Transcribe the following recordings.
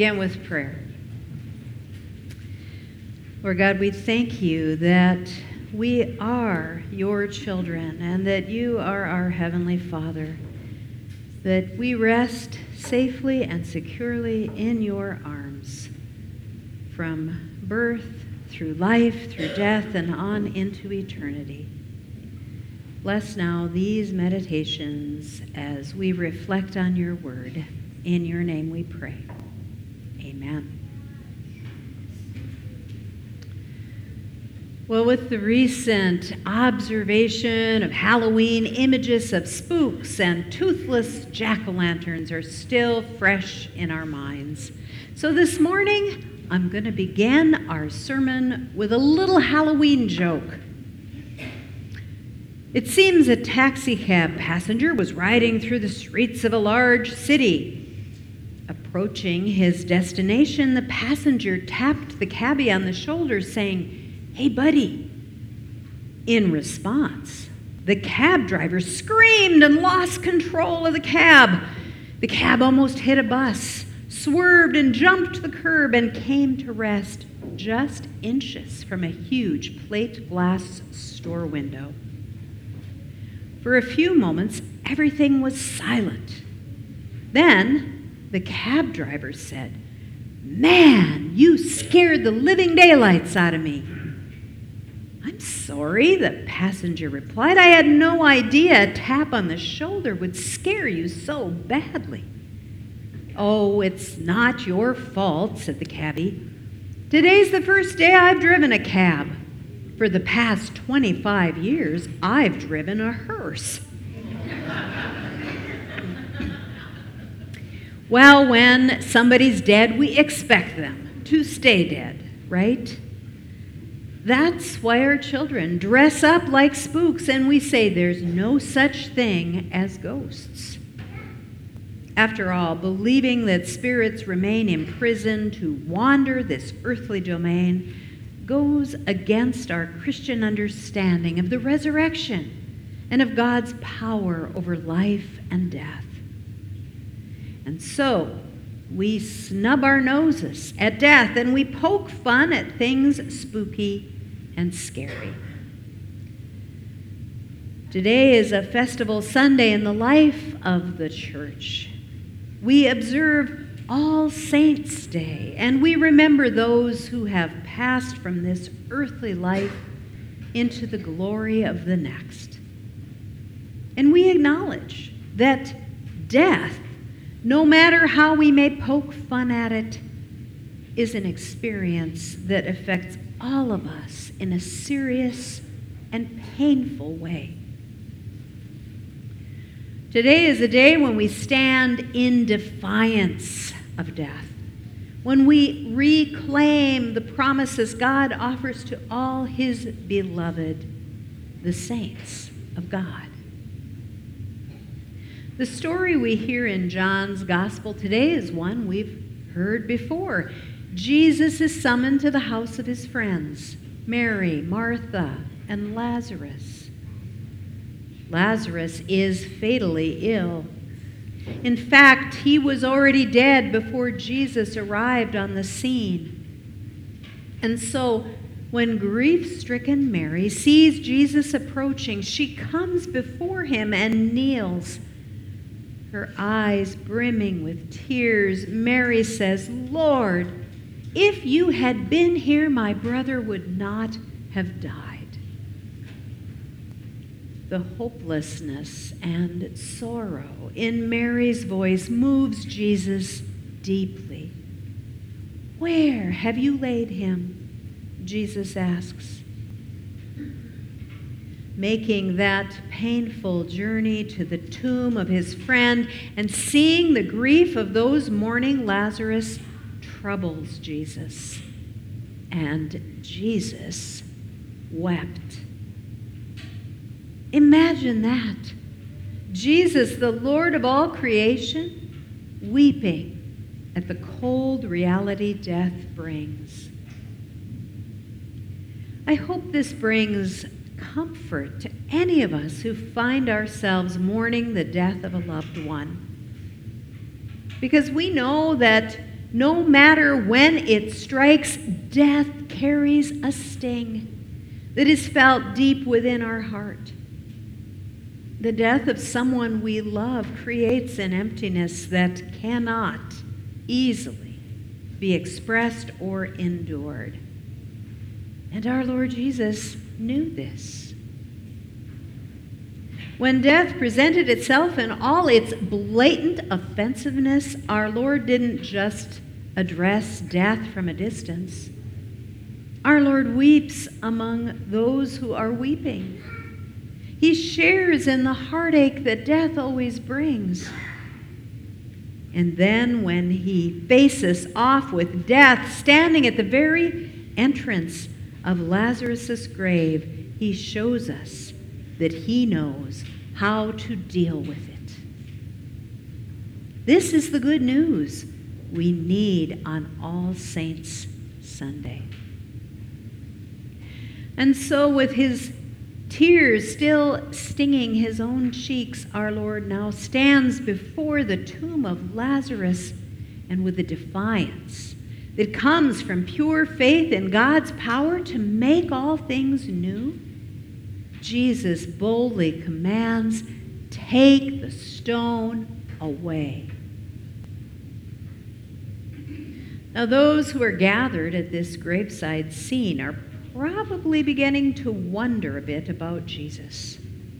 begin with prayer. Lord God, we thank you that we are your children and that you are our Heavenly Father, that we rest safely and securely in your arms from birth through life, through death, and on into eternity. Bless now these meditations as we reflect on your word. In your name we pray. Amen. Well, with the recent observation of Halloween, images of spooks and toothless jack-o'-lanterns are still fresh in our minds. So this morning, I'm going to begin our sermon with a little Halloween joke. It seems a taxicab passenger was riding through the streets of a large city. Approaching his destination, the passenger tapped the cabbie on the shoulder, saying, "Hey, buddy." In response, the cab driver screamed and lost control of the cab. The cab almost hit a bus, swerved and jumped the curb, and came to rest just inches from a huge plate glass store window. For a few moments, everything was silent. Then the cab driver said, "Man, you scared the living daylights out of me." "I'm sorry," the passenger replied. "I had no idea a tap on the shoulder would scare you so badly." "Oh, it's not your fault," said the cabbie. "Today's the first day I've driven a cab. For the past 25 years, I've driven a hearse." Well, when somebody's dead, we expect them to stay dead, right? That's why our children dress up like spooks and we say there's no such thing as ghosts. After all, believing that spirits remain imprisoned to wander this earthly domain goes against our Christian understanding of the resurrection and of God's power over life and death. And so, we snub our noses at death and we poke fun at things spooky and scary. Today is a festival Sunday in the life of the church. We observe All Saints' Day, and we remember those who have passed from this earthly life into the glory of the next. And we acknowledge that death, no matter how we may poke fun at it, is an experience that affects all of us in a serious and painful way. Today is a day when we stand in defiance of death, when we reclaim the promises God offers to all his beloved, the saints of God. The story we hear in John's Gospel today is one we've heard before. Jesus is summoned to the house of his friends, Mary, Martha, and Lazarus. Lazarus is fatally ill. In fact, he was already dead before Jesus arrived on the scene. And so, when grief-stricken Mary sees Jesus approaching, she comes before him and kneels. Her eyes brimming with tears, Mary says, "Lord, if you had been here, my brother would not have died." The hopelessness and sorrow in Mary's voice moves Jesus deeply. "Where have you laid him?" Jesus asks. Making that painful journey to the tomb of his friend and seeing the grief of those mourning Lazarus troubles Jesus. And Jesus wept. Imagine that. Jesus, the Lord of all creation, weeping at the cold reality death brings. I hope this brings comfort to any of us who find ourselves mourning the death of a loved one. Because we know that No matter when it strikes, death carries a sting that is felt deep within our heart. The death of someone we love creates an emptiness that cannot easily be expressed or endured. And our Lord Jesus knew this. When death presented itself in all its blatant offensiveness, our Lord didn't just address death from a distance. Our Lord weeps among those who are weeping. He shares in the heartache that death always brings. And then when he faces off with death, standing at the very entrance of Lazarus' grave, he shows us that he knows how to deal with it. This is the good news we need on All Saints Sunday. And so with his tears still stinging his own cheeks, our Lord now stands before the tomb of Lazarus, and with the defiance that comes from pure faith in God's power to make all things new, Jesus boldly commands, "Take the stone away." Now, those who are gathered at this graveside scene are probably beginning to wonder a bit about Jesus.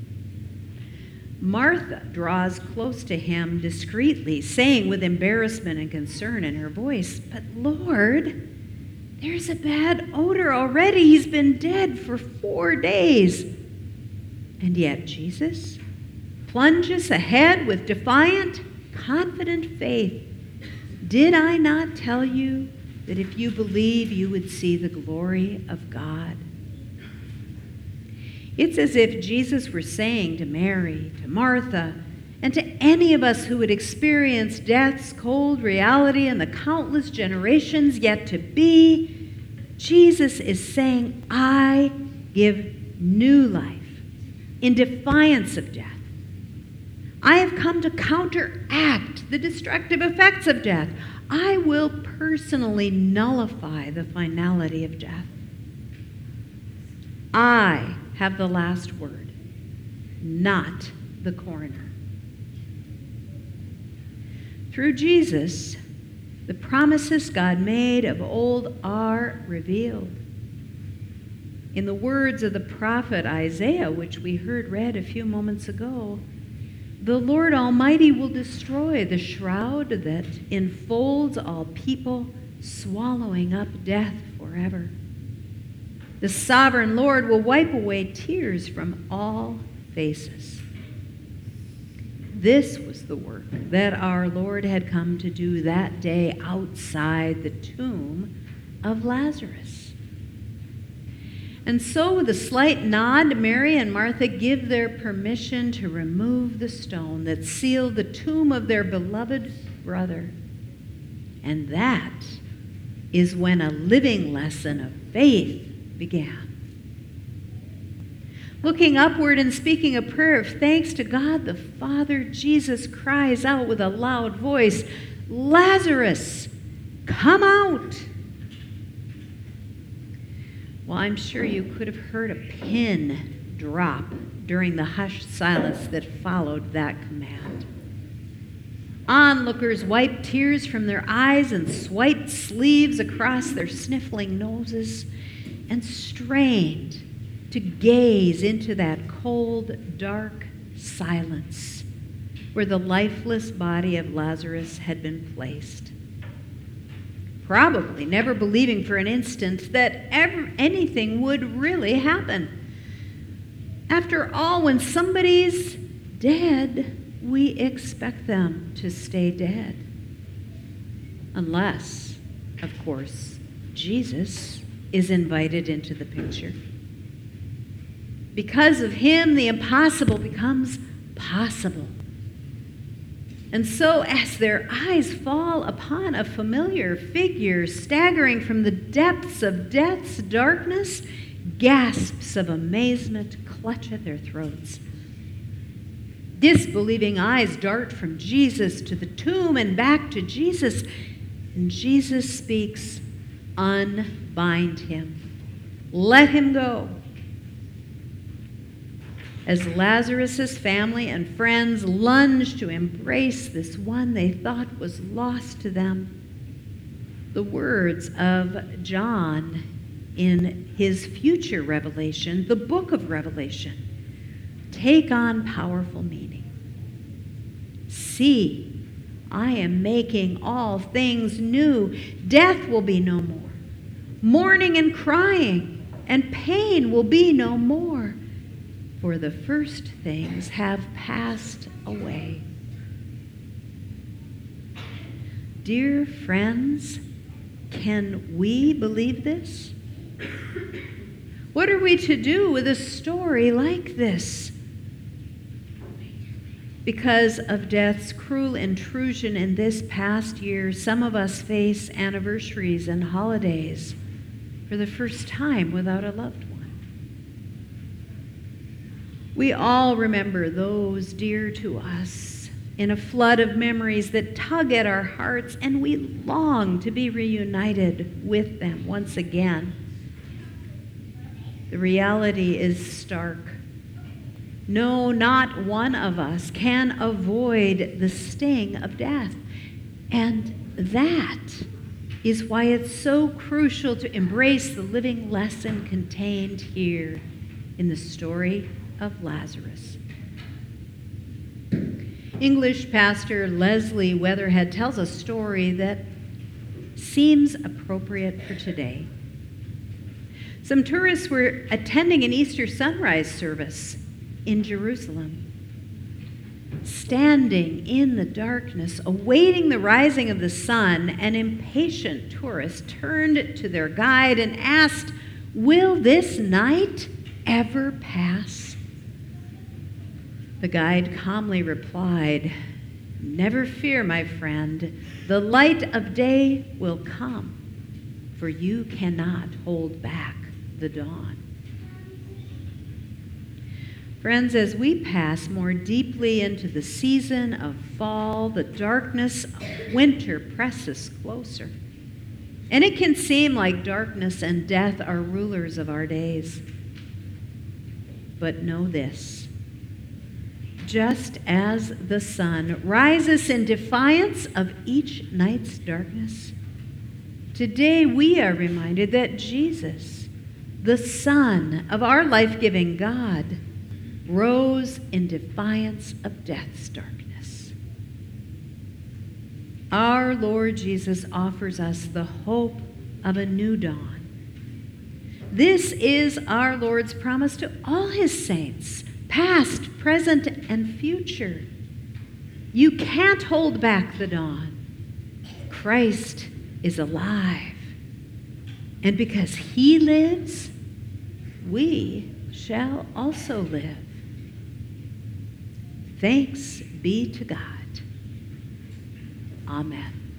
Martha draws close to him discreetly, saying with embarrassment and concern in her voice, "But Lord, there's a bad odor already. He's been dead for 4 days." And yet Jesus plunges ahead with defiant, confident faith. "Did I not tell you that if you believe, you would see the glory of God?" It's as if Jesus were saying to Mary, to Martha, and to any of us who would experience death's cold reality in the countless generations yet to be, Jesus is saying, "I give new life in defiance of death. I have come to counteract the destructive effects of death. I will personally nullify the finality of death. I have the last word, not the coroner." Through Jesus, the promises God made of old are revealed. In the words of the prophet Isaiah, which we heard read a few moments ago, the Lord Almighty will destroy the shroud that enfolds all people, swallowing up death forever. The sovereign Lord will wipe away tears from all faces. This was the work that our Lord had come to do that day outside the tomb of Lazarus. And so, with a slight nod, Mary and Martha give their permission to remove the stone that sealed the tomb of their beloved brother. And that is when a living lesson of faith began. Looking upward and speaking a prayer of thanks to God the Father, Jesus cries out with a loud voice, "Lazarus, come out!" Well, I'm sure you could have heard a pin drop during the hushed silence that followed that command. Onlookers wiped tears from their eyes and swiped sleeves across their sniffling noses and strained to gaze into that cold, dark silence where the lifeless body of Lazarus had been placed. Probably never believing for an instant that anything would really happen. After all, when somebody's dead, we expect them to stay dead. Unless, of course, Jesus is invited into the picture. Because of him, the impossible becomes possible. And so, as their eyes fall upon a familiar figure staggering from the depths of death's darkness, gasps of amazement clutch at their throats. Disbelieving eyes dart from Jesus to the tomb and back to Jesus. And Jesus speaks, unbind him. Let him go. As Lazarus' family and friends lunged to embrace this one they thought was lost to them, the words of John in his future revelation, the book of Revelation, take on powerful meaning. See, I am making all things new. Death will be no more. Mourning and crying and pain will be no more, for the first things have passed away. Dear friends, can we believe this? What are we to do with a story like this? Because of death's cruel intrusion in this past year, some of us face anniversaries and holidays for the first time without a loved one. We all remember those dear to us in a flood of memories that tug at our hearts, and we long to be reunited with them once again. The reality is stark. No, not one of us can avoid the sting of death. And that is why it's so crucial to embrace the living lesson contained here in the story of Lazarus. English pastor Leslie Weatherhead tells a story that seems appropriate for today. Some tourists were attending an Easter sunrise service in Jerusalem. Standing in the darkness, awaiting the rising of the sun, an impatient tourist turned to their guide and asked, "Will this night ever pass?" The guide calmly replied, "Never fear, my friend. The light of day will come, for you cannot hold back the dawn." Friends, as we pass more deeply into the season of fall, the darkness of winter presses closer. And it can seem like darkness and death are rulers of our days. But know this: just as the sun rises in defiance of each night's darkness, today we are reminded that Jesus, the Son of our life-giving God, rose in defiance of death's darkness. Our Lord Jesus offers us the hope of a new dawn. This is our Lord's promise to all his saints, past, present, and future. You can't hold back the dawn. Christ is alive. And because he lives, we shall also live. Thanks be to God. Amen.